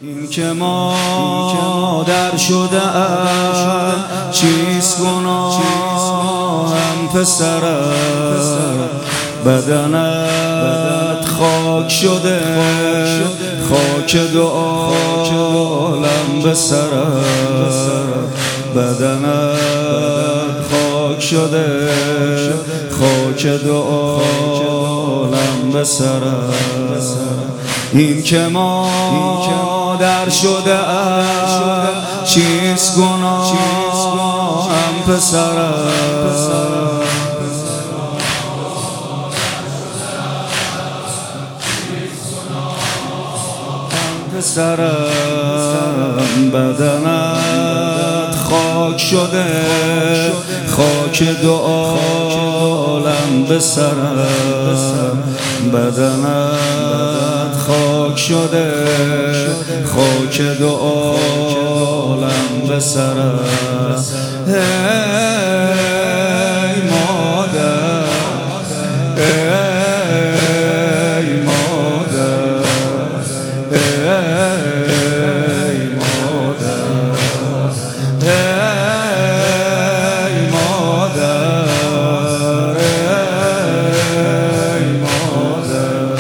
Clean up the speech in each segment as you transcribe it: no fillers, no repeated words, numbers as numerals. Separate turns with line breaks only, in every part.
این که مادر شده چیست گناهم پسرم، بدنت خاک شده خاک دو عالم به سرم، بدنت خاک شده خاک دو عالم به سرم. این که مادر شده چیست گناهم پسرم، بدنت خاک شده خاک دو عالم به سرم، بدنت خاک شده خاک دو عالم به سرم. ای مادر ای مادر ای مادر ای مادر ای مادر،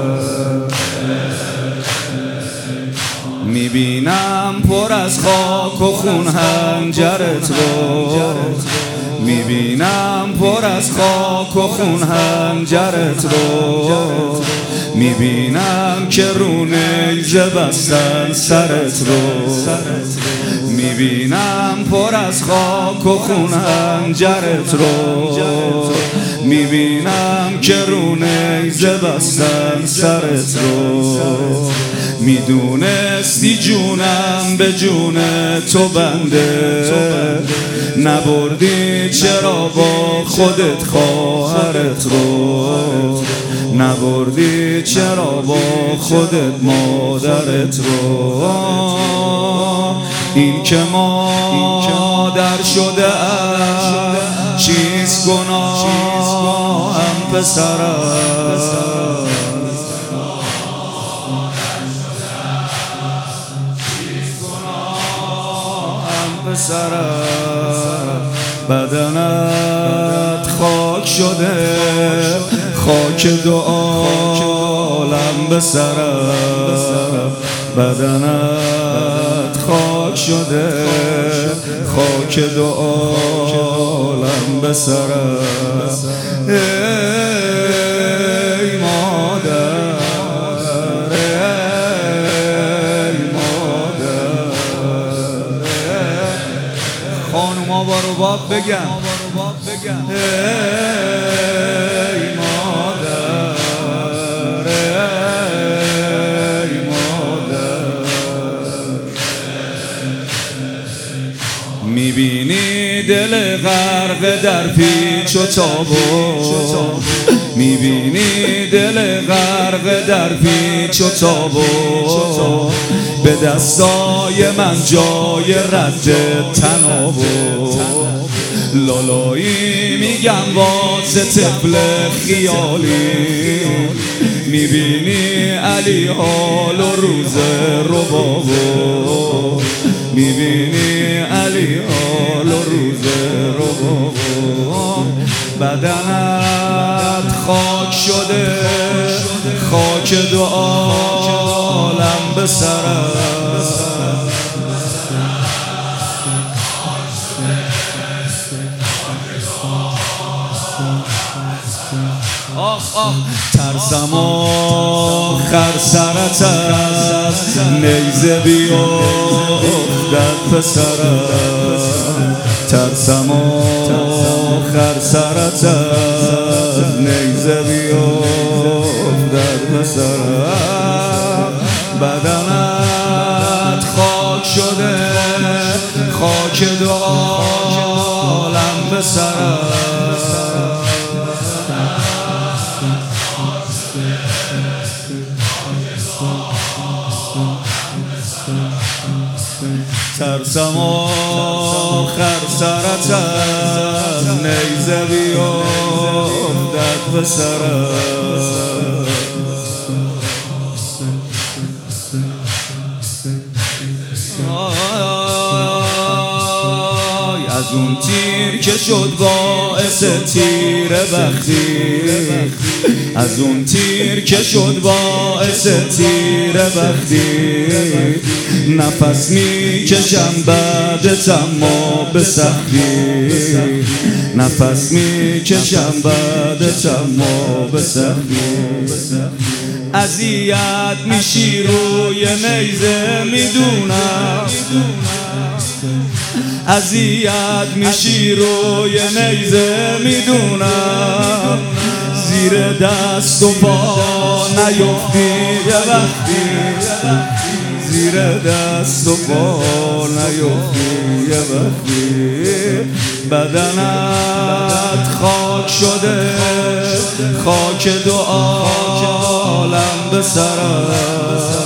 میبینم پر از خاک و خون حنجرت رو، میبینم پر از خاک و خون حنجرت رو، میبینم که رو نیزه بستن سرت رو، میبینم پر از خاک و خون حنجرت رو، میبینم که رو نیزه بستن سرت رو. میدونستی جونم به جون تو بنده، نبردی چرا با خودت خواهرت رو، نبردی چرا با خودت مادرت رو. این که مادر شده چیست گناهم پسرم، بدنت خاک شده خاک دو عالم به سرم، بدنت خاک شده خاک دو عالم به سرم. ای مادر خانوما با رباب بگن ای مادر ای مادر، میبینی دل غرق در پیچ و تابو، میبینی دل غرق در پیچ و تابو، به دستای من جای رد تنابو، لالایی میگم واسه طفل خیالی، میبینی علی حال و روز ربابو، میبینی علی حال و روز ربابو، بدنت خاک شده خاک دو عالم به سرم، آخ آخ ترسم آخر سرت از نیزه بیفتد پسرم، ترسم آخر سرت از نیزه بیفتد پسرم، بدنت خاک شده خاک دو عالم به سرم، ترسم آخر سرت از نیزه بیفتد به سرم. از اون تیر که شد باعث تیر بختی، از اون تیر که شد باعث تیر بختی. نفس میکشم بعدت اما به سختی، نفس میکشم بعدت اما به سختی. اذیت میشی روی نیزه میدونم، اذیت میشی روی نیزه میدونم. زیر دست و پا نیفتی یه وقتی، زیر دست و پا نیفتی یه وقتی. بدنت خاک شده، خاک دو عالم به سرت.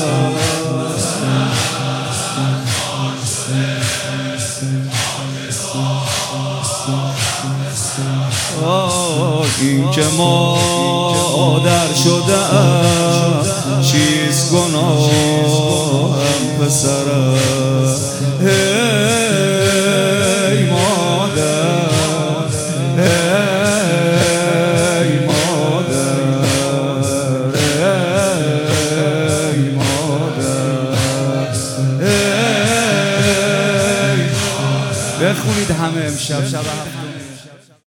این که مادر شدم چیست گناهم پسرم. هی مادر، هی مادر، هی مادر، هی. بخونید همه امشب شب